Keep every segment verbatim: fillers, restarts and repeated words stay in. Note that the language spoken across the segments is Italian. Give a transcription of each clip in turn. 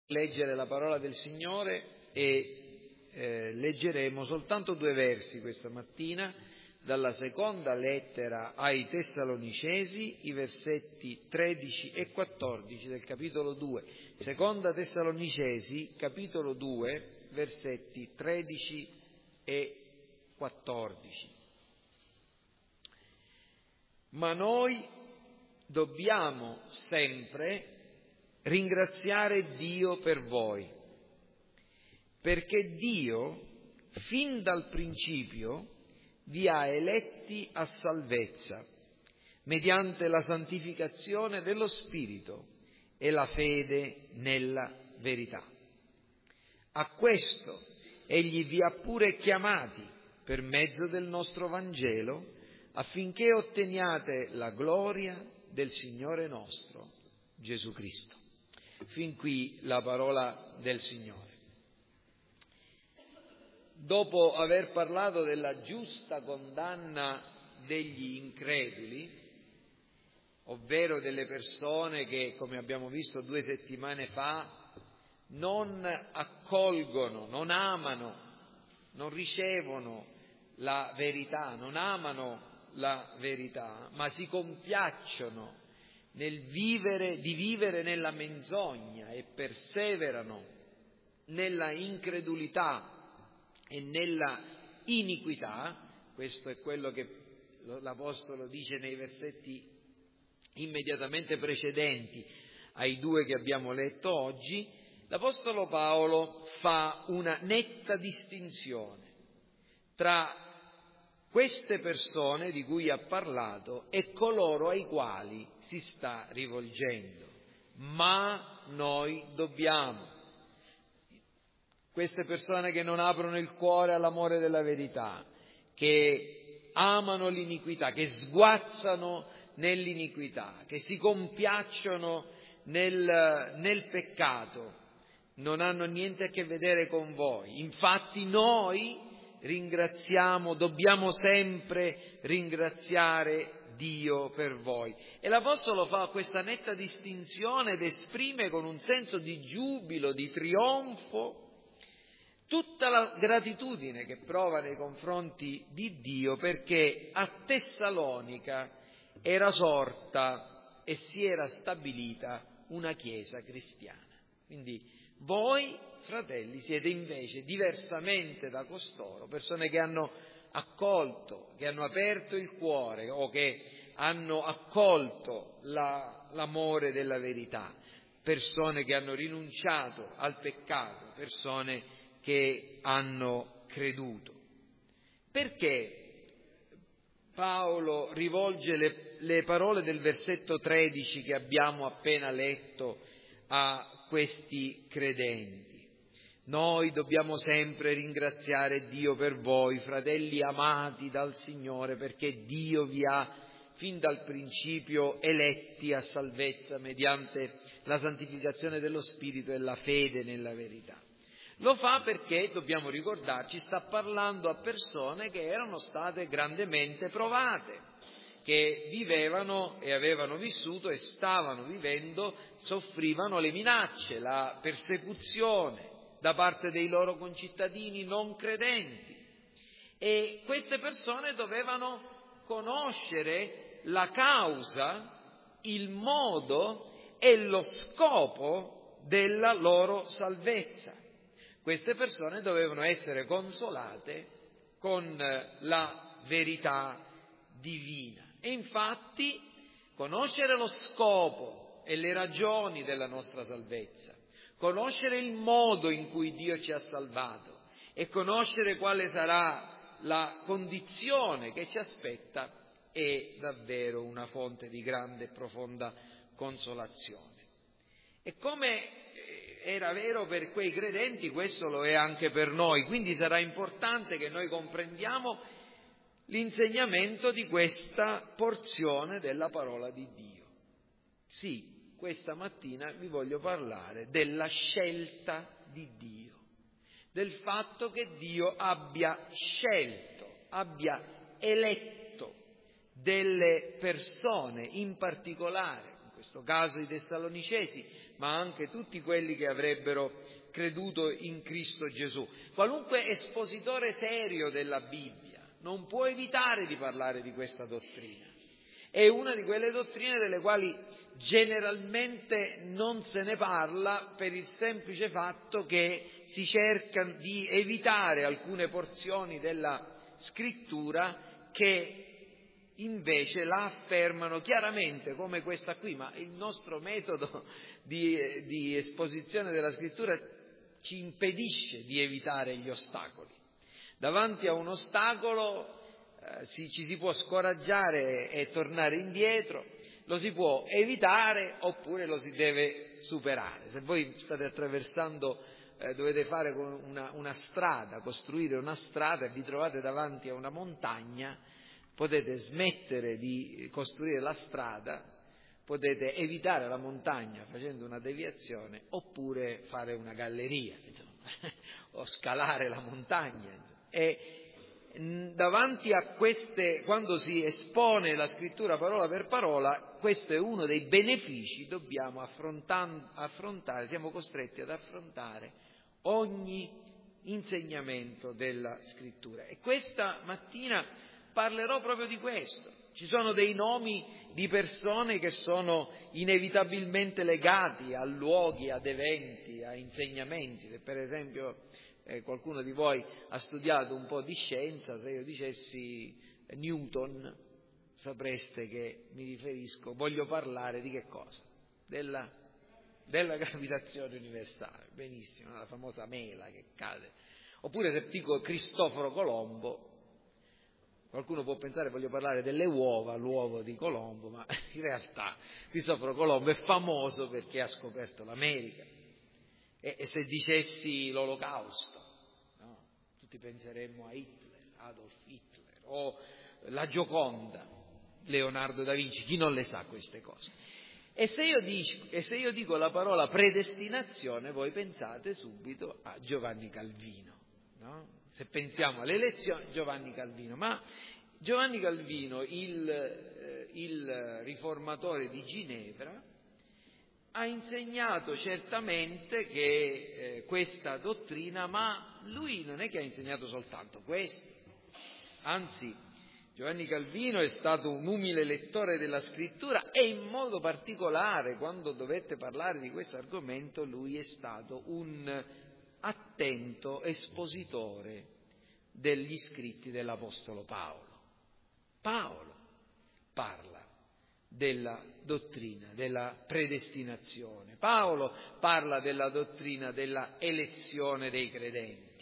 leggere la parola del Signore e eh, leggeremo soltanto due versi questa mattina dalla seconda lettera ai Tessalonicesi, i versetti tredici e quattordici del capitolo due. Seconda Tessalonicesi, capitolo due, versetti tredici e quattordici. Ma noi dobbiamo sempre ringraziare Dio per voi, perché Dio, fin dal principio, vi ha eletti a salvezza, mediante la santificazione dello Spirito e la fede nella verità. A questo Egli vi ha pure chiamati per mezzo del nostro Vangelo, affinché otteniate la gloria del Signore nostro, Gesù Cristo. Fin qui la parola del Signore. Dopo aver parlato della giusta condanna degli increduli, ovvero delle persone che, come abbiamo visto due settimane fa, non accolgono, non amano, non ricevono la verità, non amano la verità, ma si compiacciono nel vivere, di vivere nella menzogna e perseverano nella incredulità e nella iniquità. Questo è quello che l'Apostolo dice nei versetti immediatamente precedenti ai due che abbiamo letto oggi. L'Apostolo Paolo fa una netta distinzione tra queste persone di cui ha parlato e coloro ai quali si sta rivolgendo. Ma noi dobbiamo. Queste persone che non aprono il cuore all'amore della verità, che amano l'iniquità, che sguazzano nell'iniquità, che si compiacciono nel, nel peccato, non hanno niente a che vedere con voi. Infatti noi ringraziamo, dobbiamo sempre ringraziare Dio per voi. E l'Apostolo fa questa netta distinzione ed esprime con un senso di giubilo, di trionfo, tutta la gratitudine che prova nei confronti di Dio, perché a Tessalonica era sorta e si era stabilita una chiesa cristiana. Quindi voi, fratelli, siete invece, diversamente da costoro, persone che hanno accolto, che hanno aperto il cuore o che hanno accolto la, l'amore della verità, persone che hanno rinunciato al peccato, persone che hanno creduto. Perché Paolo rivolge le, le parole del versetto tredici che abbiamo appena letto a questi credenti? Noi dobbiamo sempre ringraziare Dio per voi, fratelli amati dal Signore, perché Dio vi ha fin dal principio eletti a salvezza mediante la santificazione dello Spirito e la fede nella verità. Lo fa perché, dobbiamo ricordarci, sta parlando a persone che erano state grandemente provate, che vivevano e avevano vissuto e stavano vivendo, soffrivano le minacce, la persecuzione da parte dei loro concittadini non credenti. E queste persone dovevano conoscere la causa, il modo e lo scopo della loro salvezza. Queste persone dovevano essere consolate con la verità divina. E infatti conoscere lo scopo e le ragioni della nostra salvezza, conoscere il modo in cui Dio ci ha salvato e conoscere quale sarà la condizione che ci aspetta è davvero una fonte di grande e profonda consolazione. E come era vero per quei credenti, questo lo è anche per noi, quindi sarà importante che noi comprendiamo l'insegnamento di questa porzione della parola di Dio. Sì, questa mattina vi voglio parlare della scelta di Dio, del fatto che Dio abbia scelto, abbia eletto delle persone in particolare, in questo caso i Tessalonicesi, ma anche tutti quelli che avrebbero creduto in Cristo Gesù. Qualunque espositore serio della Bibbia non può evitare di parlare di questa dottrina. È una di quelle dottrine delle quali generalmente non se ne parla per il semplice fatto che si cerca di evitare alcune porzioni della Scrittura che invece la affermano chiaramente come questa qui, ma il nostro metodo di, di esposizione della Scrittura ci impedisce di evitare gli ostacoli. Davanti a un ostacolo eh, si, ci si può scoraggiare e tornare indietro, lo si può evitare oppure lo si deve superare. Se voi state attraversando, eh, dovete fare una, una strada, costruire una strada e vi trovate davanti a una montagna, potete smettere di costruire la strada, potete evitare la montagna facendo una deviazione oppure fare una galleria, insomma, o scalare la montagna. Insomma. E davanti a queste, quando si espone la Scrittura parola per parola, questo è uno dei benefici che dobbiamo affrontare, siamo costretti ad affrontare ogni insegnamento della Scrittura. E questa mattina parlerò proprio di questo. Ci sono dei nomi di persone che sono inevitabilmente legati a luoghi, ad eventi, a insegnamenti. Se per esempio eh, qualcuno di voi ha studiato un po' di scienza, se io dicessi Newton, sapreste che mi riferisco, voglio parlare di che cosa? Della, della gravitazione universale, benissimo, la famosa mela che cade. Oppure se dico Cristoforo Colombo, qualcuno può pensare voglio parlare delle uova, l'uovo di Colombo, ma in realtà Cristoforo Colombo è famoso perché ha scoperto l'America. E, e se dicessi l'Olocausto, no? Tutti penseremmo a Hitler, Adolf Hitler, o la Gioconda, Leonardo da Vinci, chi non le sa queste cose? E se io dico, e se io dico la parola predestinazione, voi pensate subito a Giovanni Calvino, no? Se pensiamo alle elezioni, Giovanni Calvino, ma Giovanni Calvino, il, eh, il riformatore di Ginevra, ha insegnato certamente che eh, questa dottrina, ma lui non è che ha insegnato soltanto questo, anzi Giovanni Calvino è stato un umile lettore della Scrittura e in modo particolare quando dovette parlare di questo argomento lui è stato un attento espositore degli scritti dell'Apostolo Paolo. Paolo parla della dottrina della predestinazione, Paolo parla della dottrina della elezione dei credenti.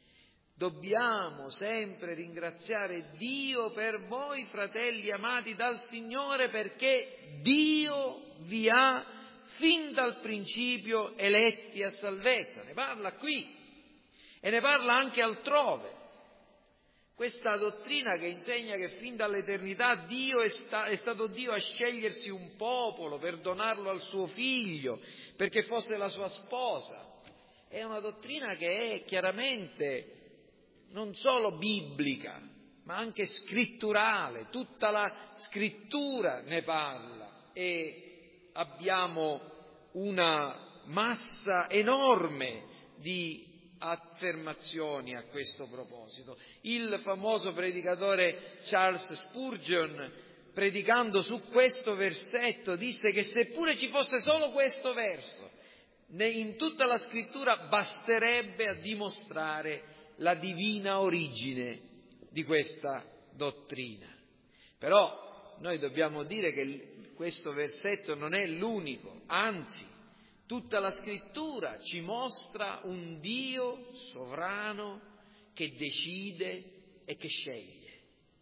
Dobbiamo sempre ringraziare Dio per voi, fratelli amati dal Signore, perché Dio vi ha fin dal principio eletti a salvezza. Ne parla qui e ne parla anche altrove. Questa dottrina che insegna che fin dall'eternità Dio è, sta, è stato Dio a scegliersi un popolo per donarlo al suo figlio, perché fosse la sua sposa, è una dottrina che è chiaramente non solo biblica, ma anche scritturale. Tutta la scrittura ne parla e abbiamo una massa enorme di affermazioni a questo proposito. Il famoso predicatore Charles Spurgeon, predicando su questo versetto, disse che seppure ci fosse solo questo verso, in tutta la scrittura basterebbe a dimostrare la divina origine di questa dottrina. Però noi dobbiamo dire che questo versetto non è l'unico, anzi, tutta la Scrittura ci mostra un Dio sovrano che decide e che sceglie,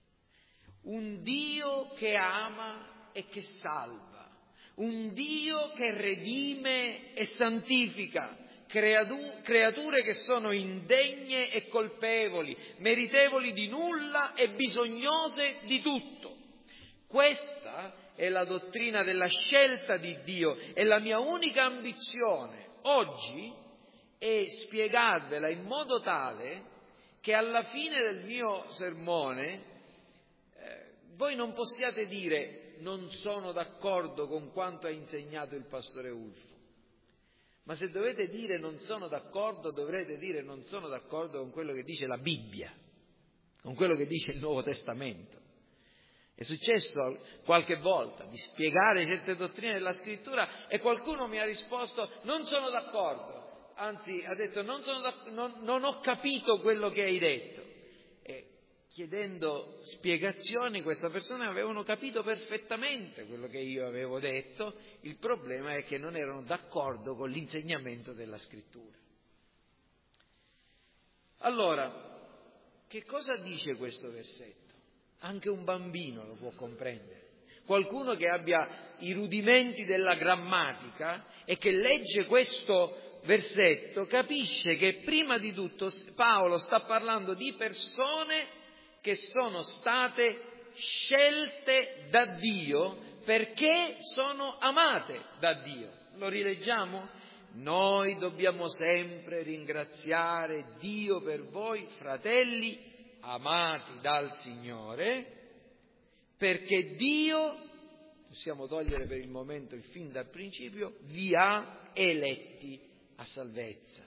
un Dio che ama e che salva, un Dio che redime e santifica creature che sono indegne e colpevoli, meritevoli di nulla e bisognose di tutto. Questa è la dottrina della scelta di Dio e la mia unica ambizione oggi è spiegarvela in modo tale che alla fine del mio sermone eh, voi non possiate dire non sono d'accordo con quanto ha insegnato il pastore Ulfo. Ma se dovete dire non sono d'accordo, dovrete dire non sono d'accordo con quello che dice la Bibbia, con quello che dice il Nuovo Testamento. È successo qualche volta di spiegare certe dottrine della Scrittura e qualcuno mi ha risposto non sono d'accordo, anzi ha detto non, sono non, non ho capito quello che hai detto. E chiedendo spiegazioni questa persona avevano capito perfettamente quello che io avevo detto, il problema è che non erano d'accordo con l'insegnamento della Scrittura. Allora, che cosa dice questo versetto? Anche un bambino lo può comprendere. Qualcuno che abbia i rudimenti della grammatica e che legge questo versetto capisce che prima di tutto Paolo sta parlando di persone che sono state scelte da Dio perché sono amate da Dio. Lo rileggiamo? Noi dobbiamo sempre ringraziare Dio per voi, fratelli, amati dal Signore, perché Dio, possiamo togliere per il momento il fin dal principio, vi ha eletti a salvezza.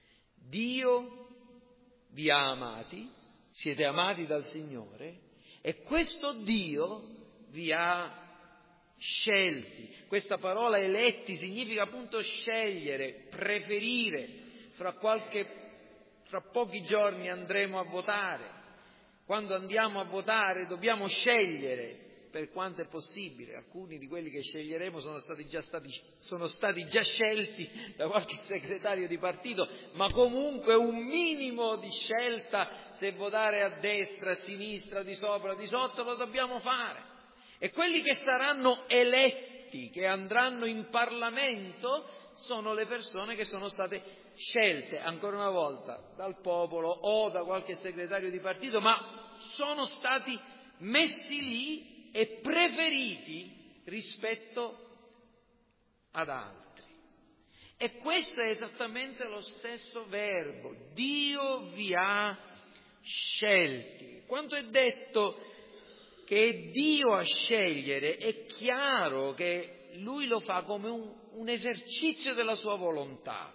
Dio vi ha amati, siete amati dal Signore e questo Dio vi ha scelti. Questa parola eletti significa appunto scegliere, preferire. Fra qualche, fra pochi giorni andremo a votare. Quando andiamo a votare dobbiamo scegliere, per quanto è possibile. Alcuni di quelli che sceglieremo sono stati già stati, sono stati già scelti da qualche segretario di partito, ma comunque un minimo di scelta, se votare a destra, a sinistra, di sopra, di sotto, lo dobbiamo fare. E quelli che saranno eletti, che andranno in Parlamento, sono le persone che sono state scelte, ancora una volta, dal popolo o da qualche segretario di partito, ma sono stati messi lì e preferiti rispetto ad altri. E questo è esattamente lo stesso verbo. Dio vi ha scelti. Quando è detto che è Dio a scegliere, è chiaro che Lui lo fa come un, un esercizio della sua volontà.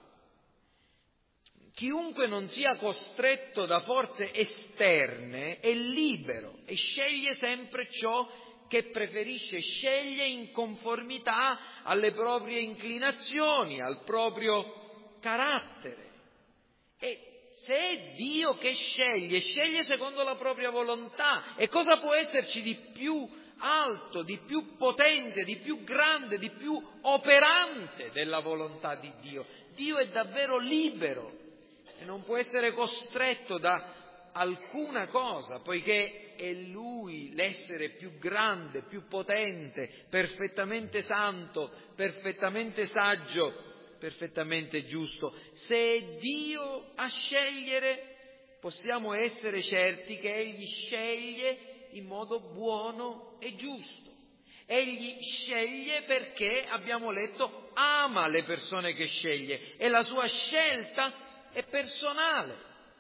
Chiunque non sia costretto da forze esterne è libero e sceglie sempre ciò che preferisce, sceglie in conformità alle proprie inclinazioni, al proprio carattere. E se è Dio che sceglie, sceglie secondo la propria volontà. E cosa può esserci di più alto, di più potente, di più grande, di più operante della volontà di Dio? Dio è davvero libero e non può essere costretto da alcuna cosa, poiché è Lui l'essere più grande, più potente, perfettamente santo, perfettamente saggio, perfettamente giusto. Se è Dio a scegliere, possiamo essere certi che Egli sceglie in modo buono e giusto. Egli sceglie perché, abbiamo letto, ama le persone che sceglie e la sua scelta è personale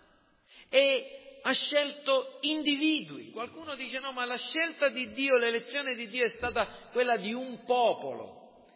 e ha scelto individui. Qualcuno dice no, ma la scelta di Dio, l'elezione di Dio è stata quella di un popolo.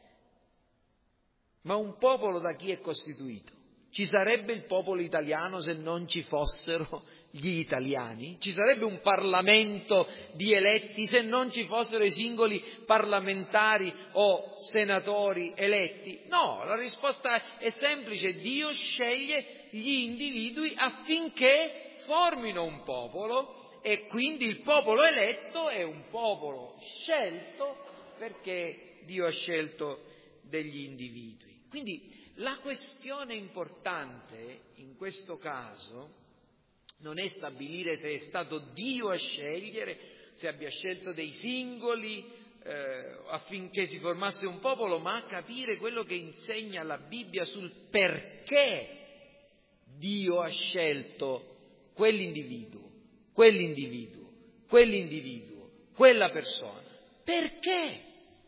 Ma un popolo da chi è costituito? Ci sarebbe il popolo italiano se non ci fossero gli italiani? Ci sarebbe un Parlamento di eletti se non ci fossero i singoli parlamentari o senatori eletti? No, la risposta è semplice: Dio sceglie gli individui affinché formino un popolo e quindi il popolo eletto è un popolo scelto perché Dio ha scelto degli individui. Quindi la questione importante in questo caso non è stabilire se è stato Dio a scegliere, se abbia scelto dei singoli eh, affinché si formasse un popolo, ma capire quello che insegna la Bibbia sul perché Dio ha scelto quell'individuo, quell'individuo, quell'individuo, quella persona. Perché?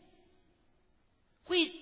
Qui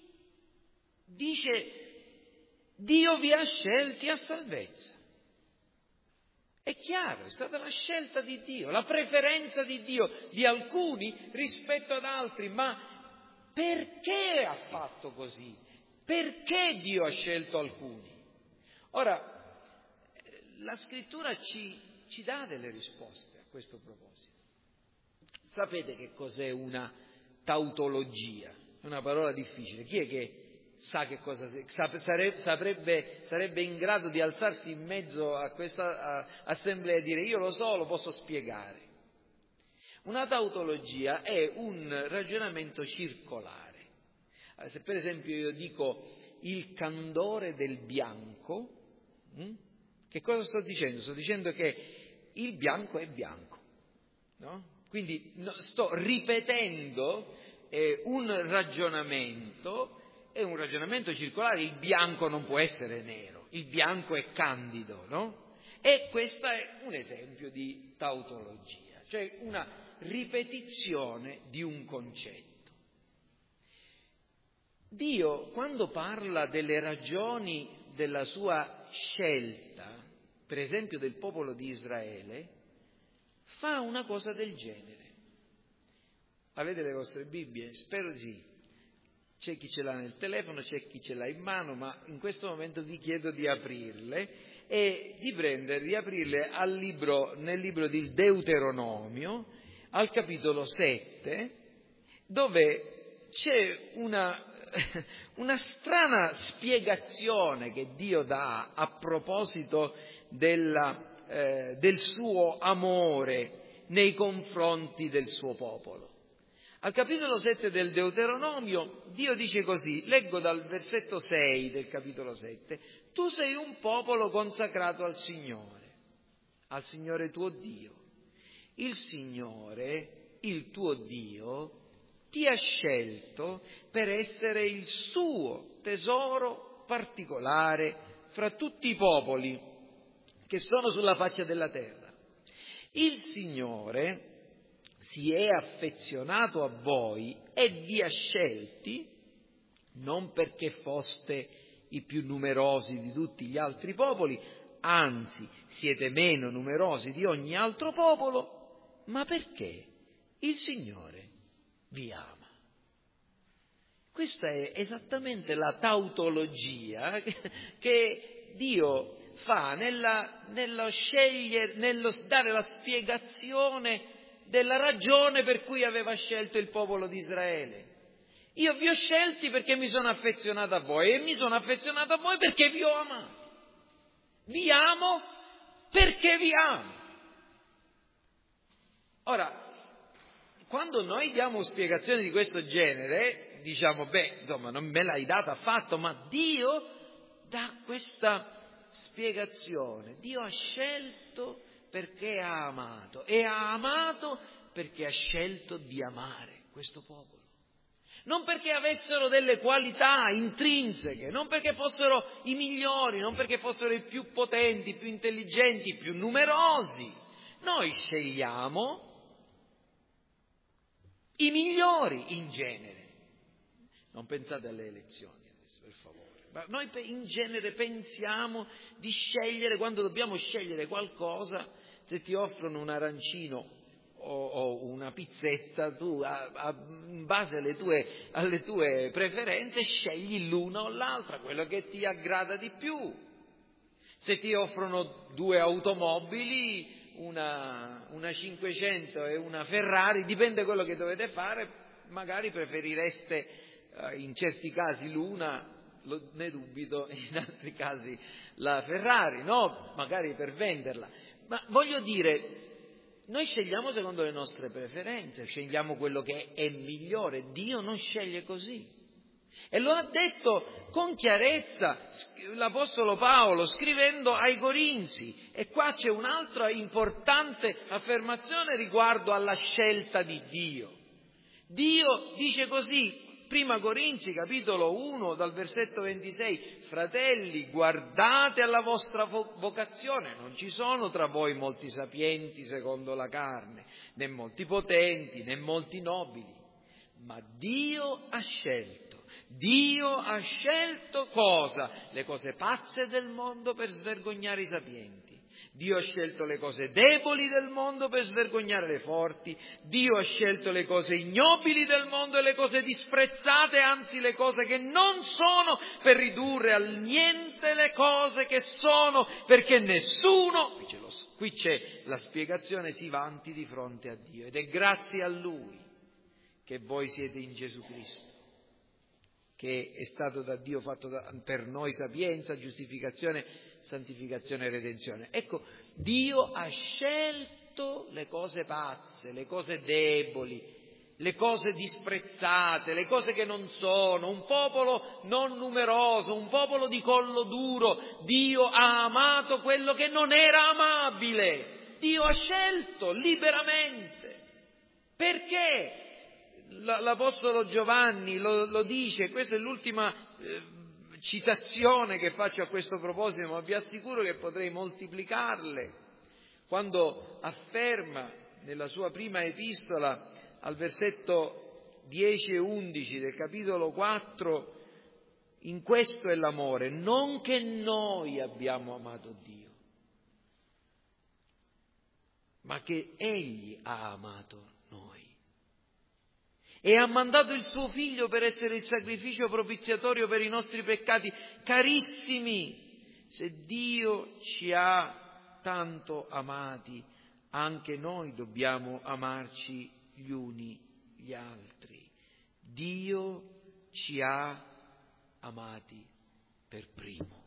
dice Dio vi ha scelti a salvezza. È chiaro, è stata la scelta di Dio, la preferenza di Dio di alcuni rispetto ad altri, ma perché ha fatto così? Perché Dio ha scelto alcuni? Ora, la Scrittura ci, ci dà delle risposte a questo proposito. Sapete che cos'è una tautologia? È una parola difficile. Chi è che sa che cosa sarebbe, saprebbe, sarebbe in grado di alzarsi in mezzo a questa assemblea e dire io lo so, lo posso spiegare? Una tautologia è un ragionamento circolare. Se per esempio io dico il candore del bianco, che cosa sto dicendo? Sto dicendo che il bianco è bianco, no? Quindi sto ripetendo eh, un ragionamento, è un ragionamento circolare, il bianco non può essere nero, il bianco è candido, no? E questo è un esempio di tautologia, cioè una ripetizione di un concetto. Dio, quando parla delle ragioni della sua scelta, per esempio del popolo di Israele, fa una cosa del genere. Avete le vostre Bibbie? Spero di sì. C'è chi ce l'ha nel telefono, c'è chi ce l'ha in mano, ma in questo momento vi chiedo di aprirle e di prendere, di aprirle al libro, nel libro di Deuteronomio, al capitolo sette, dove c'è una, una strana spiegazione che Dio dà a proposito della Eh, del suo amore nei confronti del suo popolo. Al capitolo sette del Deuteronomio Dio dice così, leggo dal versetto sei del capitolo sette: tu sei un popolo consacrato al Signore, al Signore tuo Dio. Il Signore, il tuo Dio, ti ha scelto per essere il suo tesoro particolare fra tutti i popoli che sono sulla faccia della terra. Il Signore si è affezionato a voi e vi ha scelti non perché foste i più numerosi di tutti gli altri popoli, anzi siete meno numerosi di ogni altro popolo, ma perché il Signore vi ama. Questa è esattamente la tautologia che Dio fa nella, nello scegliere, nello dare la spiegazione della ragione per cui aveva scelto il popolo di Israele. Io vi ho scelti perché mi sono affezionato a voi e mi sono affezionato a voi perché vi ho amato. Vi amo perché vi amo. Ora, quando noi diamo spiegazioni di questo genere, diciamo, beh, insomma, non me l'hai data affatto, ma Dio dà questa spiegazione. Dio ha scelto perché ha amato e ha amato perché ha scelto di amare questo popolo. Non perché avessero delle qualità intrinseche, non perché fossero i migliori, non perché fossero i più potenti, i più intelligenti, i più numerosi. Noi scegliamo i migliori in genere. Non pensate alle elezioni adesso, per favore. Ma noi in genere pensiamo di scegliere, quando dobbiamo scegliere qualcosa, se ti offrono un arancino o, o una pizzetta, tu a, a, in base alle tue, alle tue preferenze scegli l'una o l'altra, quello che ti aggrada di più. Se ti offrono due automobili, una, una cinquecento e una Ferrari, dipende quello che dovete fare, magari preferireste eh, in certi casi l'una, Lo, ne dubito, in altri casi la Ferrari, no? Magari per venderla. Ma voglio dire, noi scegliamo secondo le nostre preferenze, scegliamo quello che è migliore. Dio non sceglie così. E lo ha detto con chiarezza l'Apostolo Paolo scrivendo ai Corinzi. E qua c'è un'altra importante affermazione riguardo alla scelta di Dio. Dio dice così, Prima Corinzi, capitolo uno, dal versetto ventisei, fratelli, guardate alla vostra vocazione, non ci sono tra voi molti sapienti secondo la carne, né molti potenti, né molti nobili, ma Dio ha scelto, Dio ha scelto cosa? Le cose pazze del mondo per svergognare i sapienti, Dio ha scelto le cose deboli del mondo per svergognare le forti. Dio ha scelto le cose ignobili del mondo e le cose disprezzate, anzi le cose che non sono, per ridurre al niente le cose che sono, perché nessuno, qui c'è, lo, qui c'è la spiegazione, si vanti di fronte a Dio. Ed è grazie a Lui che voi siete in Gesù Cristo, che è stato da Dio fatto da, per noi sapienza, giustificazione, santificazione e redenzione. Ecco, Dio ha scelto le cose pazze, le cose deboli, le cose disprezzate, le cose che non sono, un popolo non numeroso, un popolo di collo duro. Dio ha amato quello che non era amabile. Dio ha scelto liberamente. Perché? L'Apostolo Giovanni lo, lo dice, questa è l'ultima eh, citazione che faccio a questo proposito, ma vi assicuro che potrei moltiplicarle, quando afferma nella sua prima epistola al versetto dieci e undici del capitolo quattro: in questo è l'amore, non che noi abbiamo amato Dio, ma che Egli ha amato noi. E ha mandato il suo Figlio per essere il sacrificio propiziatorio per i nostri peccati. Carissimi, se Dio ci ha tanto amati, anche noi dobbiamo amarci gli uni gli altri. Dio ci ha amati per primo.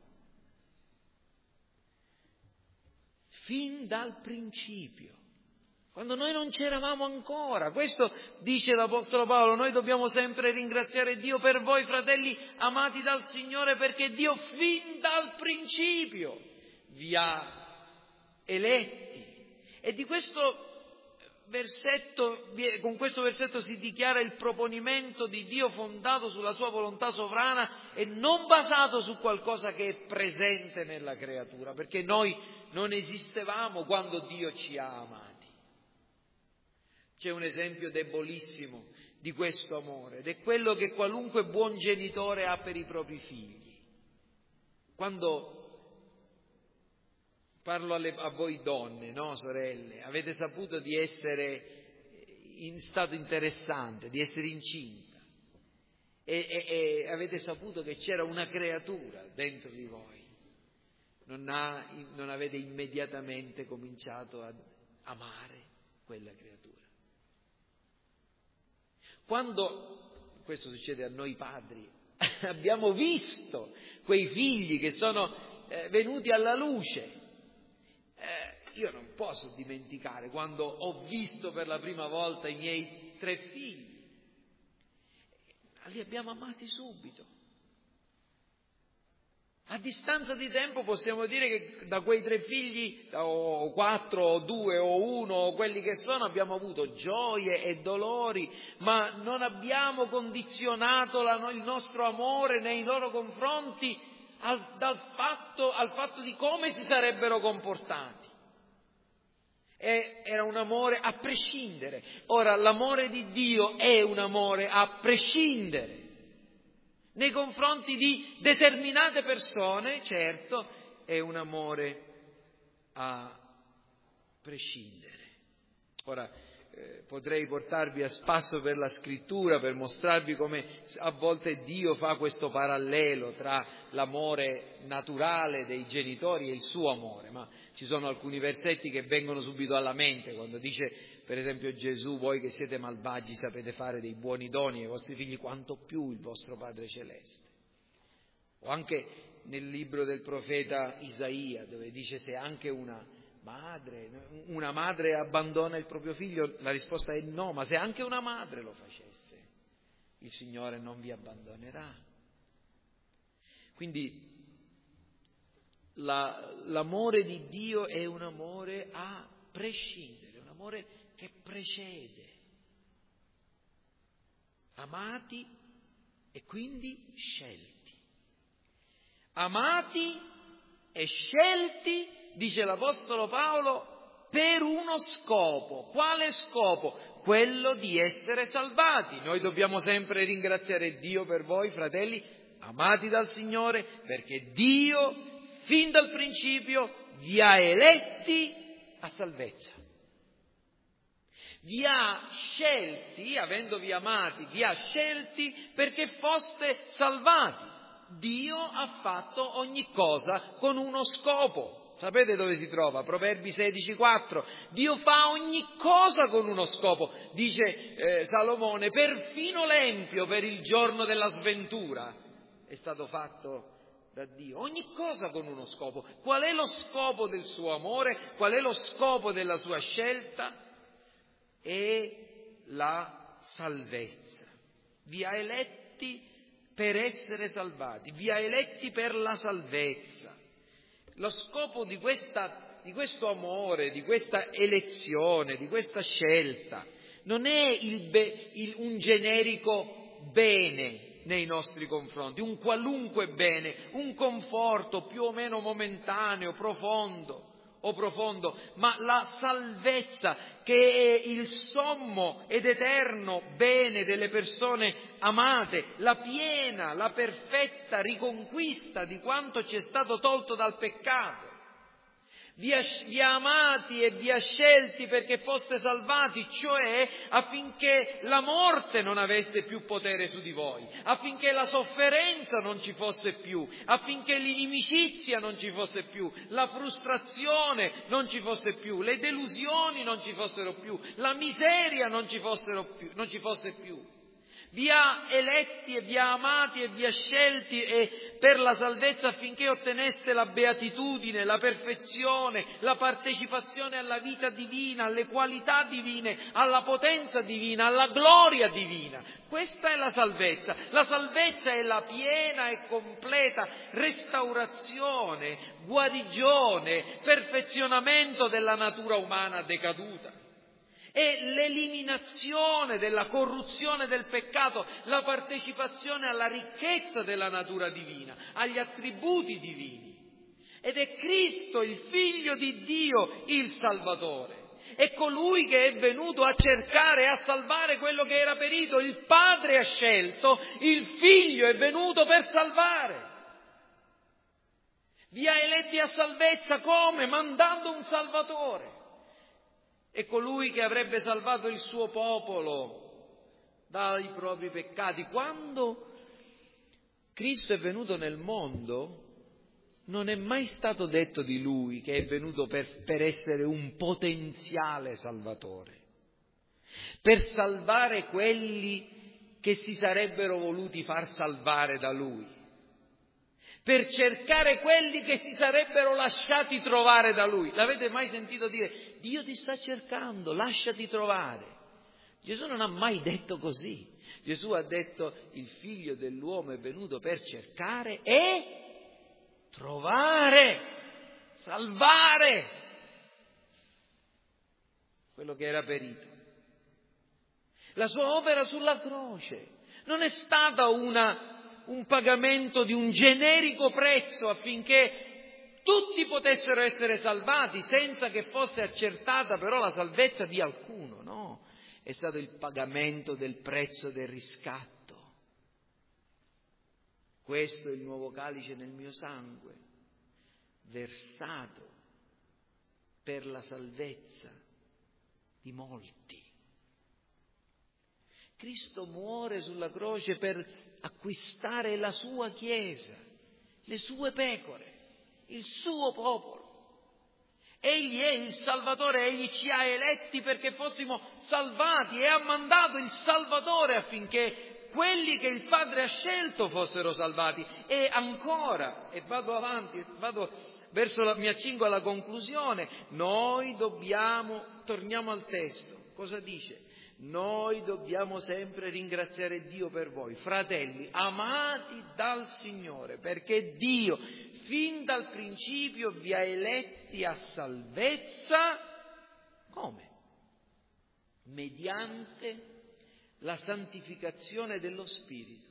Fin dal principio. Quando noi non c'eravamo ancora. Questo dice l'Apostolo Paolo: noi dobbiamo sempre ringraziare Dio per voi, fratelli amati dal Signore, perché Dio fin dal principio vi ha eletti. E di questo versetto, con questo versetto si dichiara il proponimento di Dio fondato sulla sua volontà sovrana e non basato su qualcosa che è presente nella creatura, perché noi non esistevamo quando Dio ci ha amati. C'è un esempio debolissimo di questo amore, ed è quello che qualunque buon genitore ha per i propri figli. Quando parlo alle, a voi donne, no, sorelle, avete saputo di essere in stato interessante, di essere incinta, e, e, e avete saputo che c'era una creatura dentro di voi, non, ha, non avete immediatamente cominciato ad amare quella creatura. Quando, questo succede a noi padri, abbiamo visto quei figli che sono eh, venuti alla luce, eh, io non posso dimenticare quando ho visto per la prima volta i miei tre figli, li abbiamo amati subito. A distanza di tempo possiamo dire che da quei tre figli, o quattro, o due, o uno, o quelli che sono, abbiamo avuto gioie e dolori, ma non abbiamo condizionato la, il nostro amore nei loro confronti al, dal fatto, al fatto di come si sarebbero comportati. E, era un amore a prescindere. Ora, l'amore di Dio è un amore a prescindere. Nei confronti di determinate persone, certo, è un amore a prescindere. Ora, eh, potrei portarvi a spasso per la scrittura per mostrarvi come a volte Dio fa questo parallelo tra l'amore naturale dei genitori e il suo amore, ma ci sono alcuni versetti che vengono subito alla mente quando dice, per esempio, Gesù: voi che siete malvagi sapete fare dei buoni doni ai vostri figli, quanto più il vostro Padre Celeste. O anche nel libro del profeta Isaia, dove dice: se anche una madre, una madre abbandona il proprio figlio, la risposta è no, ma se anche una madre lo facesse, il Signore non vi abbandonerà. Quindi la, l'amore di Dio è un amore a prescindere, un amore che precede. Amati e quindi scelti. Amati e scelti, dice l'Apostolo Paolo, per uno scopo. Quale scopo? Quello di essere salvati. Noi dobbiamo sempre ringraziare Dio per voi, fratelli, amati dal Signore, perché Dio, fin dal principio, vi ha eletti a salvezza. Vi ha scelti, avendovi amati, vi ha scelti perché foste salvati. Dio ha fatto ogni cosa con uno scopo. Sapete dove si trova? Proverbi sedici quattro. Dio fa ogni cosa con uno scopo. Dice eh, Salomone, perfino l'empio per il giorno della sventura è stato fatto da Dio. Ogni cosa con uno scopo. Qual è lo scopo del suo amore? Qual è lo scopo della sua scelta? È la salvezza. Vi ha eletti per essere salvati, vi ha eletti per la salvezza. Lo scopo di, questa, di questo amore, di questa elezione, di questa scelta, non è il be, il, un generico bene nei nostri confronti, un qualunque bene, un conforto più o meno momentaneo, profondo o profondo, ma la salvezza che è il sommo ed eterno bene delle persone amate, la piena, la perfetta riconquista di quanto ci è stato tolto dal peccato. Vi ha, vi ha amati e vi ha scelti perché foste salvati, cioè affinché la morte non avesse più potere su di voi, affinché la sofferenza non ci fosse più, affinché l'inimicizia non ci fosse più, la frustrazione non ci fosse più, le delusioni non ci fossero più, la miseria non ci fossero più, non ci fosse più. Vi ha eletti e vi ha amati e vi ha scelti e per la salvezza affinché otteneste la beatitudine, la perfezione, la partecipazione alla vita divina, alle qualità divine, alla potenza divina, alla gloria divina. Questa è la salvezza. La salvezza è la piena e completa restaurazione, guarigione, perfezionamento della natura umana decaduta. È l'eliminazione della corruzione del peccato, la partecipazione alla ricchezza della natura divina, agli attributi divini. Ed è Cristo, il Figlio di Dio, il Salvatore. È colui che è venuto a cercare e a salvare quello che era perito. Il Padre ha scelto, il Figlio è venuto per salvare. Vi ha eletti a salvezza come? Mandando un Salvatore. È colui che avrebbe salvato il suo popolo dai propri peccati. Quando Cristo è venuto nel mondo, non è mai stato detto di Lui che è venuto per, per essere un potenziale Salvatore, per salvare quelli che si sarebbero voluti far salvare da Lui, per cercare quelli che si sarebbero lasciati trovare da Lui. L'avete mai sentito dire? Dio ti sta cercando, lasciati trovare. Gesù non ha mai detto così. Gesù ha detto: il Figlio dell'uomo è venuto per cercare e trovare, salvare quello che era perito. La sua opera sulla croce non è stata una, un pagamento di un generico prezzo affinché tutti potessero essere salvati senza che fosse accertata però la salvezza di alcuno, no? È stato il pagamento del prezzo del riscatto. Questo è il nuovo calice nel mio sangue, versato per la salvezza di molti. Cristo muore sulla croce per acquistare la sua Chiesa, le sue pecore, il suo popolo. Egli è il Salvatore, Egli ci ha eletti perché fossimo salvati e ha mandato il Salvatore affinché quelli che il Padre ha scelto fossero salvati. E ancora, e vado avanti, vado verso la, mi accingo alla conclusione, noi dobbiamo, torniamo al testo, cosa dice? Noi dobbiamo sempre ringraziare Dio per voi, fratelli, amati dal Signore, perché Dio fin dal principio vi ha eletti a salvezza, come? Mediante la santificazione dello Spirito.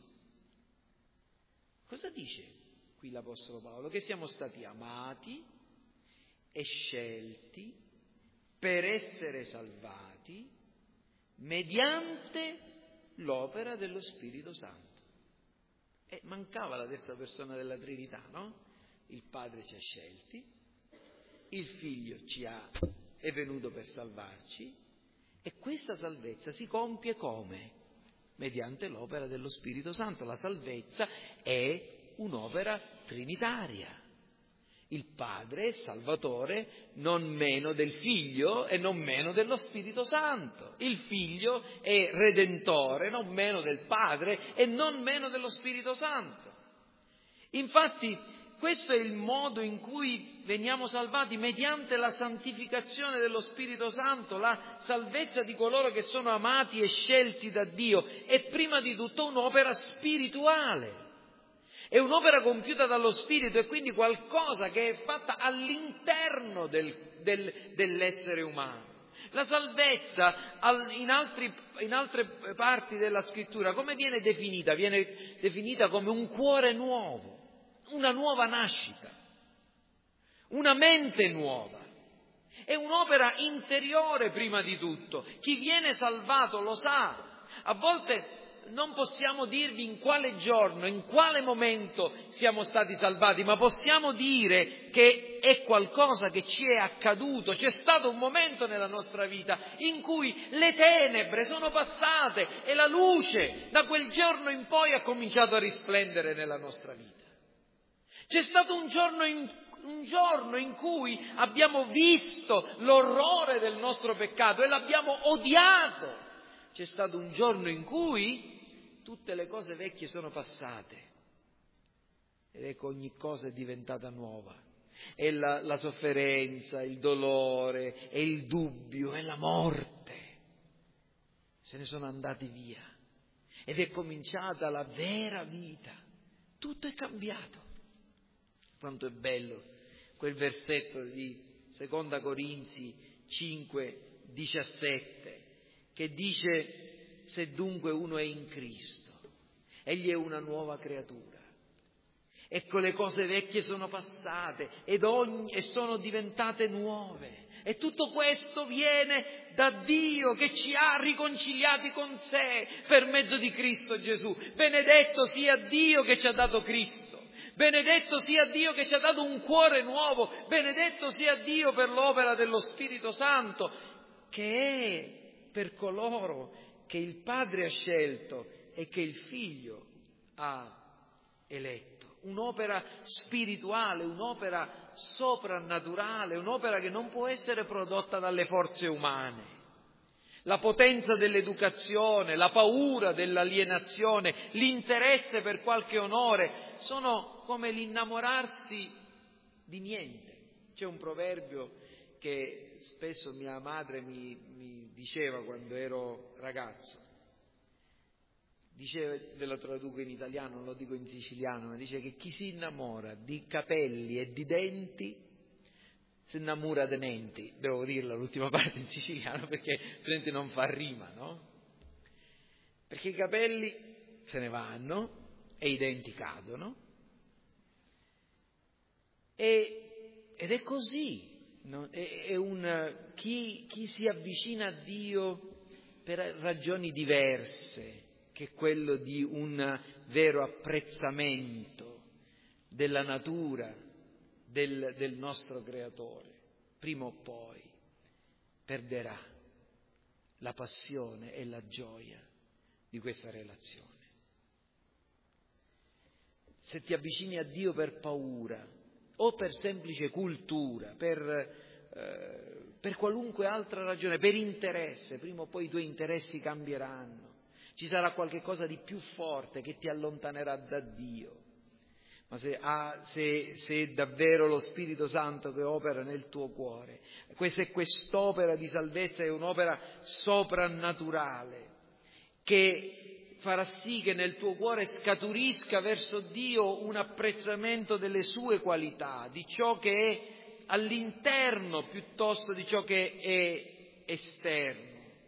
Cosa dice qui l'Apostolo Paolo? Che siamo stati amati e scelti per essere salvati mediante l'opera dello Spirito Santo. E mancava la terza persona della Trinità, no? Il Padre ci ha scelti, il Figlio ci ha, è venuto per salvarci, e questa salvezza si compie come? Mediante l'opera dello Spirito Santo. La salvezza è un'opera trinitaria. Il Padre è Salvatore non meno del Figlio e non meno dello Spirito Santo. Il Figlio è Redentore non meno del Padre e non meno dello Spirito Santo. Infatti, questo è il modo in cui veniamo salvati, mediante la santificazione dello Spirito Santo. La salvezza di coloro che sono amati e scelti da Dio è prima di tutto un'opera spirituale. È un'opera compiuta dallo Spirito e quindi qualcosa che è fatta all'interno del, del, dell'essere umano. La salvezza in, altri, in altre parti della Scrittura come viene definita? Viene definita come un cuore nuovo, una nuova nascita, una mente nuova. È un'opera interiore prima di tutto. Chi viene salvato lo sa. A volte non possiamo dirvi in quale giorno, in quale momento siamo stati salvati, ma possiamo dire che è qualcosa che ci è accaduto. C'è stato un momento nella nostra vita in cui le tenebre sono passate e la luce da quel giorno in poi ha cominciato a risplendere nella nostra vita. C'è stato un giorno in, un giorno in cui abbiamo visto l'orrore del nostro peccato e l'abbiamo odiato. C'è stato un giorno in cui tutte le cose vecchie sono passate ed ecco ogni cosa è diventata nuova. E la, la sofferenza, il dolore, e il dubbio, e la morte se ne sono andati via ed è cominciata la vera vita. Tutto è cambiato. Quanto è bello quel versetto di Seconda Corinzi cinque diciassette che dice: se dunque uno è in Cristo, egli è una nuova creatura. Ecco, le cose vecchie sono passate ed ogni, e sono diventate nuove. E tutto questo viene da Dio che ci ha riconciliati con sé per mezzo di Cristo Gesù. Benedetto sia Dio che ci ha dato Cristo. Benedetto sia Dio che ci ha dato un cuore nuovo. Benedetto sia Dio per l'opera dello Spirito Santo, che è per coloro che il Padre ha scelto e che il Figlio ha eletto. Un'opera spirituale, un'opera soprannaturale, un'opera che non può essere prodotta dalle forze umane. La potenza dell'educazione, la paura dell'alienazione, l'interesse per qualche onore sono come l'innamorarsi di niente. C'è un proverbio che spesso mia madre mi, mi diceva quando ero ragazzo. Dice, ve lo traduco in italiano, non lo dico in siciliano, ma dice che chi si innamora di capelli e di denti si innamora di menti. Devo dirla l'ultima parte in siciliano perché altrimenti non fa rima, no? Perché i capelli se ne vanno e i denti cadono e, ed è così. No? È, è un, chi, chi si avvicina a Dio per ragioni diverse che quello di un vero apprezzamento della natura del, del nostro Creatore, prima o poi perderà la passione e la gioia di questa relazione. Se ti avvicini a Dio per paura o per semplice cultura, per, eh, per qualunque altra ragione, per interesse, prima o poi i tuoi interessi cambieranno. Ci sarà qualche cosa di più forte che ti allontanerà da Dio. Ma se, ah, se, se è davvero lo Spirito Santo che opera nel tuo cuore, se quest'opera di salvezza è un'opera soprannaturale che farà sì che nel tuo cuore scaturisca verso Dio un apprezzamento delle sue qualità, di ciò che è all'interno piuttosto di ciò che è esterno.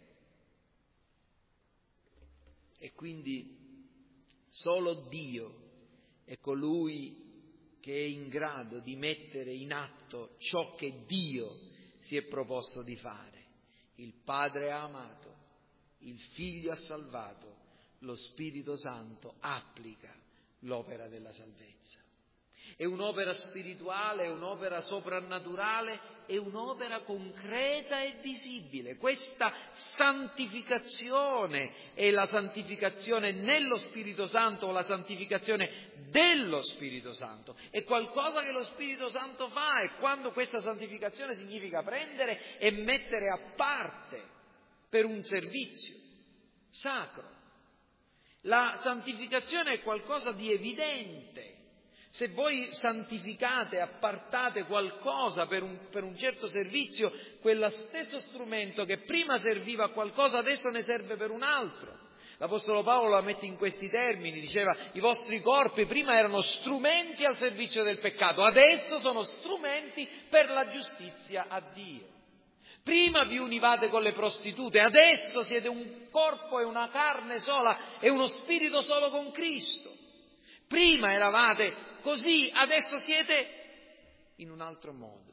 E quindi solo Dio è colui che è in grado di mettere in atto ciò che Dio si è proposto di fare. Il Padre ha amato, il Figlio ha salvato, lo Spirito Santo applica l'opera della salvezza. È un'opera spirituale, è un'opera soprannaturale, è un'opera concreta e visibile. Questa santificazione è la santificazione nello Spirito Santo o la santificazione dello Spirito Santo. È qualcosa che lo Spirito Santo fa, e quando questa santificazione significa prendere e mettere a parte per un servizio sacro. La santificazione è qualcosa di evidente. Se voi santificate, appartate qualcosa per un, per un certo servizio, quello stesso strumento che prima serviva a qualcosa adesso ne serve per un altro. L'Apostolo Paolo la mette in questi termini, diceva: i vostri corpi prima erano strumenti al servizio del peccato, adesso sono strumenti per la giustizia a Dio. Prima vi univate con le prostitute, adesso siete un corpo e una carne sola e uno spirito solo con Cristo. Prima eravate così, adesso siete in un altro modo.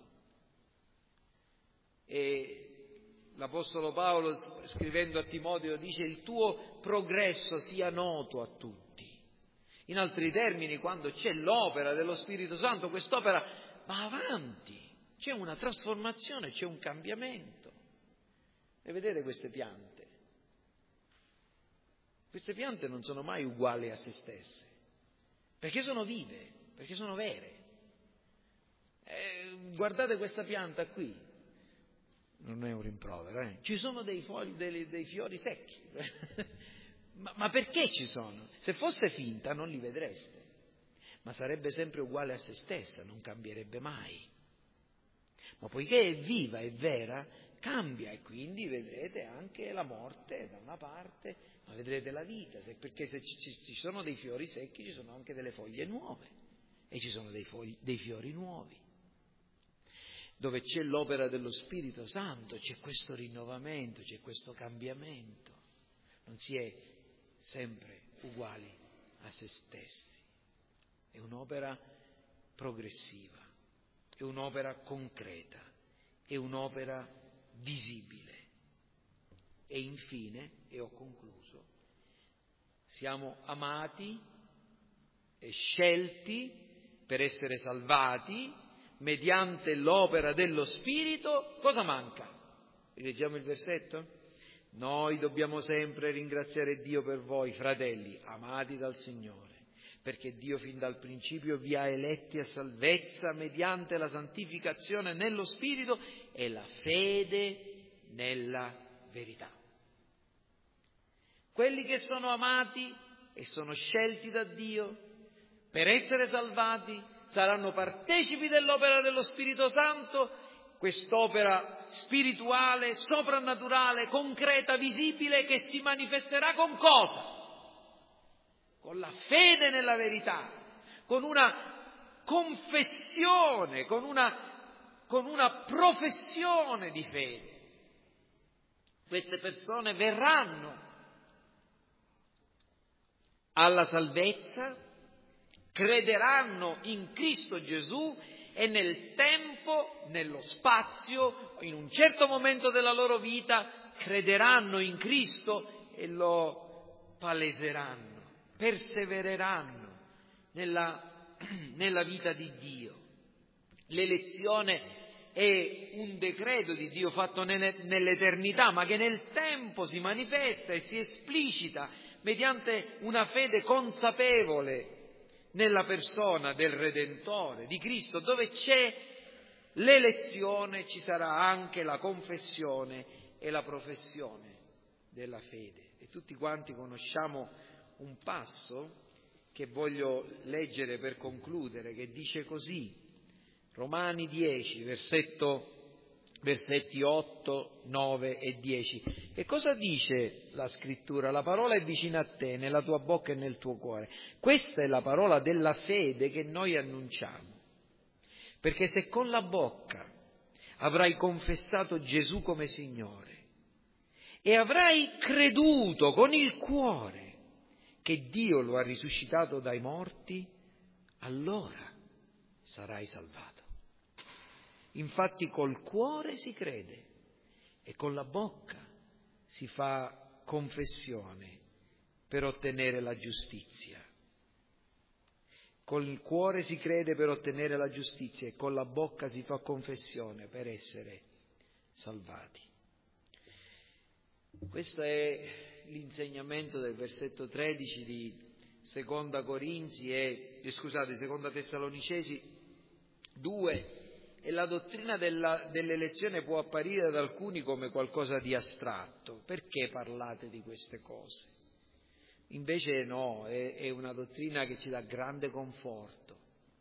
E l'Apostolo Paolo, scrivendo a Timoteo, dice: il tuo progresso sia noto a tutti. In altri termini, quando c'è l'opera dello Spirito Santo, quest'opera va avanti, c'è una trasformazione, c'è un cambiamento. E vedete queste piante? Queste piante non sono mai uguali a se stesse. Perché sono vive, perché sono vere. Eh, guardate questa pianta qui, non è un rimprovero, eh? Ci sono dei, fogli, dei, dei fiori secchi, ma, ma perché ci sono? Se fosse finta non li vedreste, ma sarebbe sempre uguale a se stessa, non cambierebbe mai. Ma poiché è viva, è vera, cambia, e quindi vedrete anche la morte da una parte, ma vedrete la vita, perché se ci, ci sono dei fiori secchi ci sono anche delle foglie nuove, e ci sono dei, fogli, dei fiori nuovi. Dove c'è l'opera dello Spirito Santo c'è questo rinnovamento, c'è questo cambiamento, non si è sempre uguali a se stessi. È un'opera progressiva, è un'opera concreta, è un'opera visibile. E infine, e ho concluso, siamo amati e scelti per essere salvati mediante l'opera dello Spirito. Cosa manca? Leggiamo il versetto? Noi dobbiamo sempre ringraziare Dio per voi, fratelli, amati dal Signore, perché Dio fin dal principio vi ha eletti a salvezza mediante la santificazione nello Spirito e la fede nella verità. Quelli che sono amati e sono scelti da Dio per essere salvati saranno partecipi dell'opera dello Spirito Santo, quest'opera spirituale, soprannaturale, concreta, visibile, che si manifesterà con cosa? Con la fede nella verità, con una confessione, con una, con una professione di fede. Queste persone verranno alla salvezza, crederanno in Cristo Gesù e nel tempo, nello spazio, in un certo momento della loro vita, crederanno in Cristo e lo paleseranno, persevereranno nella, nella vita di Dio. L'elezione è un decreto di Dio fatto nell'eternità, ma che nel tempo si manifesta e si esplicita mediante una fede consapevole nella persona del Redentore, di Cristo. Dove c'è l'elezione ci sarà anche la confessione e la professione della fede. E tutti quanti conosciamo un passo che voglio leggere per concludere, che dice così: Romani dieci, versetto, versetti otto, nove e dieci. Che cosa dice la Scrittura? La parola è vicina a te, nella tua bocca e nel tuo cuore. Questa è la parola della fede che noi annunciamo. Perché se con la bocca avrai confessato Gesù come Signore e avrai creduto con il cuore che Dio lo ha risuscitato dai morti, allora sarai salvato. Infatti col cuore si crede e con la bocca si fa confessione per ottenere la giustizia. Col cuore si crede per ottenere la giustizia e con la bocca si fa confessione per essere salvati. Questo è l'insegnamento del versetto tredici di Seconda Corinzi e, eh, scusate, Seconda Tessalonicesi due, e la dottrina della, dell'elezione può apparire ad alcuni come qualcosa di astratto. Perché parlate di queste cose? Invece no, è, è una dottrina che ci dà grande conforto.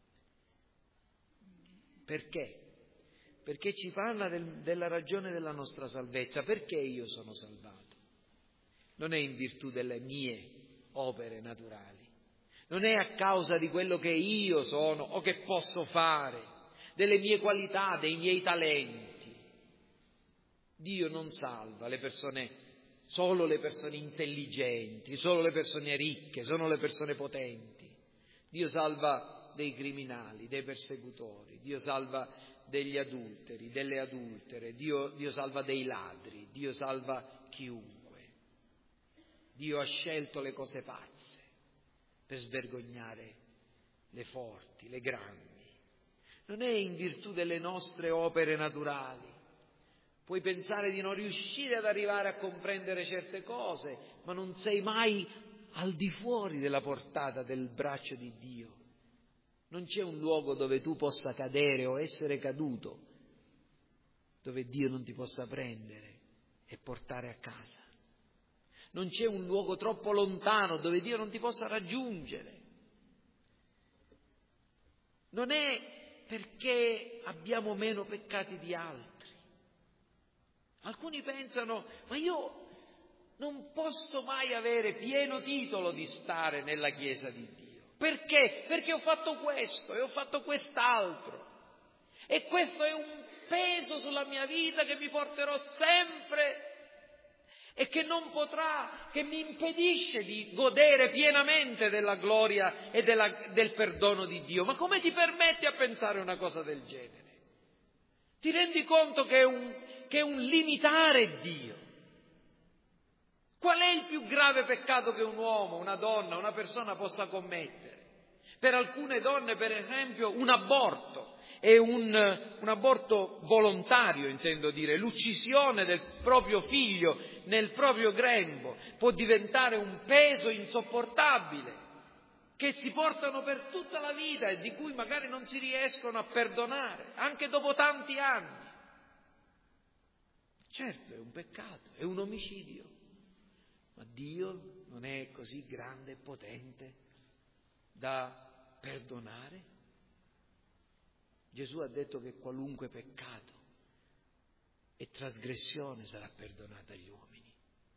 Perché? Perché ci parla del, della ragione della nostra salvezza. Perché io sono salvato? Non è in virtù delle mie opere naturali, non è a causa di quello che io sono o che posso fare, delle mie qualità, dei miei talenti. Dio non salva le persone, solo le persone intelligenti, solo le persone ricche, solo le persone potenti. Dio salva dei criminali, dei persecutori, Dio salva degli adulteri, delle adultere, Dio, Dio salva dei ladri, Dio salva chiunque. Dio ha scelto le cose pazze per svergognare le forti, le grandi. Non è in virtù delle nostre opere naturali. Puoi pensare di non riuscire ad arrivare a comprendere certe cose, ma non sei mai al di fuori della portata del braccio di Dio. Non c'è un luogo dove tu possa cadere o essere caduto, dove Dio non ti possa prendere e portare a casa. Non c'è un luogo troppo lontano dove Dio non ti possa raggiungere. Non è perché abbiamo meno peccati di altri. Alcuni pensano, ma io non posso mai avere pieno titolo di stare nella Chiesa di Dio. Perché? Perché ho fatto questo e ho fatto quest'altro. E questo è un peso sulla mia vita che mi porterò sempre e che non potrà, che mi impedisce di godere pienamente della gloria e della, del perdono di Dio. Ma come ti permetti a pensare una cosa del genere? Ti rendi conto che è un, che è un limitare Dio? Qual è il più grave peccato che un uomo, una donna, una persona possa commettere? Per alcune donne, per esempio, un aborto. È un, un aborto volontario, intendo dire, l'uccisione del proprio figlio nel proprio grembo può diventare un peso insopportabile che si portano per tutta la vita e di cui magari non si riescono a perdonare, anche dopo tanti anni. Certo, è un peccato, è un omicidio, ma Dio non è così grande e potente da perdonare? Gesù ha detto che qualunque peccato e trasgressione sarà perdonata agli uomini.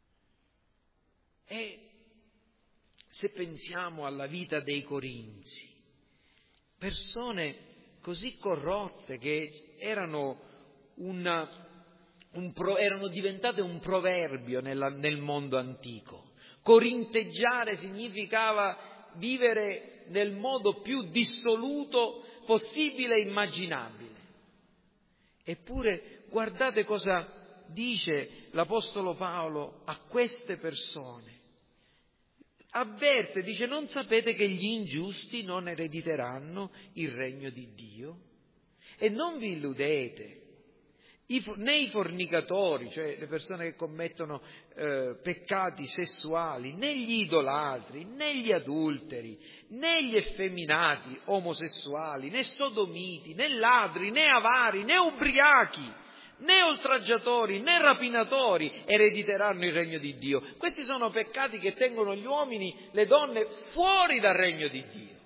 E se pensiamo alla vita dei Corinzi, persone così corrotte che erano, una, un pro, erano diventate un proverbio nella, nel mondo antico. Corinteggiare significava vivere nel modo più dissoluto possibile e immaginabile. Eppure guardate cosa dice l'Apostolo Paolo a queste persone. Avverte, dice, non sapete che gli ingiusti non erediteranno il regno di Dio? E non vi illudete, I, né i fornicatori, cioè le persone che commettono eh, peccati sessuali, né gli idolatri, né gli adulteri, né gli effeminati omosessuali, né sodomiti, né ladri, né avari, né ubriachi, né oltraggiatori, né rapinatori erediteranno il regno di Dio. Questi sono peccati che tengono gli uomini, le donne, fuori dal regno di Dio.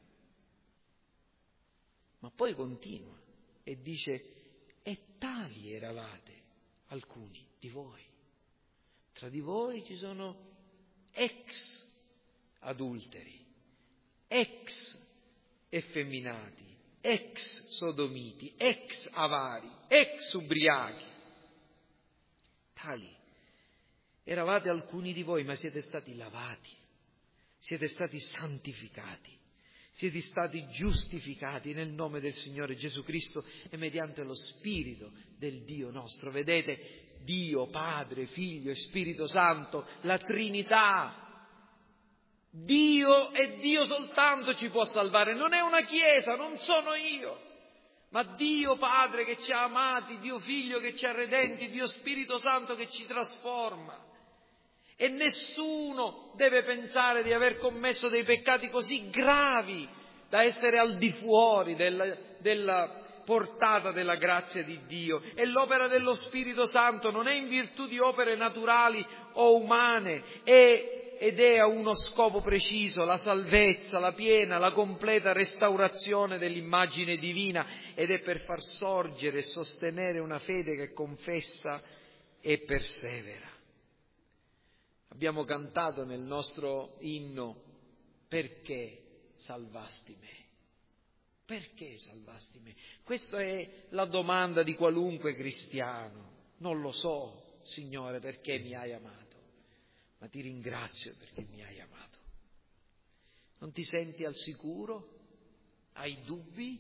Ma poi continua e dice: e tali eravate alcuni di voi. Tra di voi ci sono ex adulteri, ex effeminati, ex sodomiti, ex avari, ex ubriachi. Tali eravate alcuni di voi, ma siete stati lavati, siete stati santificati, siete stati giustificati nel nome del Signore Gesù Cristo e mediante lo Spirito del Dio nostro. Vedete, Dio, Padre, Figlio e Spirito Santo, la Trinità, Dio e Dio soltanto ci può salvare, non è una chiesa, non sono io, ma Dio Padre che ci ha amati, Dio Figlio che ci ha redenti, Dio Spirito Santo che ci trasforma. E nessuno deve pensare di aver commesso dei peccati così gravi da essere al di fuori della, della portata della grazia di Dio. E l'opera dello Spirito Santo non è in virtù di opere naturali o umane, è ed è a uno scopo preciso, la salvezza, la piena, la completa restaurazione dell'immagine divina, ed è per far sorgere e sostenere una fede che confessa e persevera. Abbiamo cantato nel nostro inno: perché salvasti me? Perché salvasti me? Questa è la domanda di qualunque cristiano. Non lo so, Signore, perché mi hai amato. Ma ti ringrazio perché mi hai amato. Non ti senti al sicuro? Hai dubbi?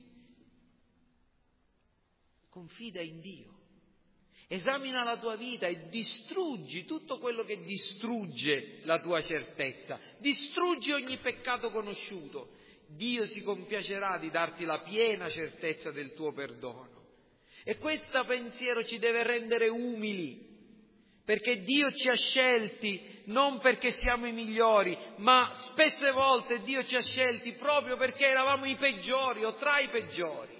Confida in Dio. Esamina la tua vita e distruggi tutto quello che distrugge la tua certezza. Distruggi ogni peccato conosciuto. Dio si compiacerà di darti la piena certezza del tuo perdono. E questo pensiero ci deve rendere umili, perché Dio ci ha scelti non perché siamo i migliori, ma spesse volte Dio ci ha scelti proprio perché eravamo i peggiori o tra i peggiori.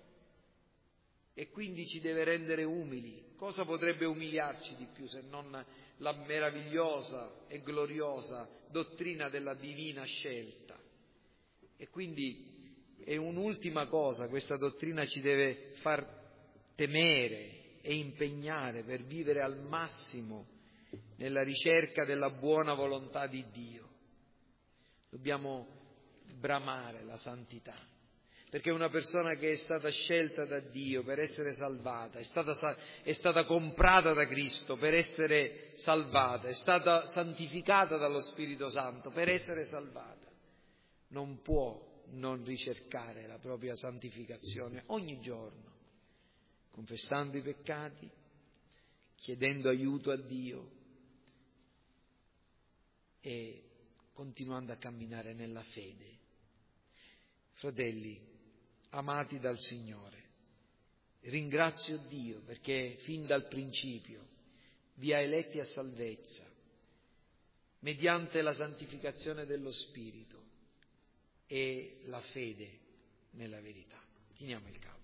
E quindi ci deve rendere umili. Cosa potrebbe umiliarci di più se non la meravigliosa e gloriosa dottrina della divina scelta? E quindi è un'ultima cosa, questa dottrina ci deve far temere e impegnare per vivere al massimo nella ricerca della buona volontà di Dio. Dobbiamo bramare la santità, perché una persona che è stata scelta da Dio per essere salvata, è stata, è stata comprata da Cristo per essere salvata, è stata santificata dallo Spirito Santo per essere salvata, non può non ricercare la propria santificazione ogni giorno, confessando i peccati, chiedendo aiuto a Dio e continuando a camminare nella fede. Fratelli, amati dal Signore, ringrazio Dio perché fin dal principio vi ha eletti a salvezza mediante la santificazione dello Spirito e la fede nella verità. Chiniamo il capo.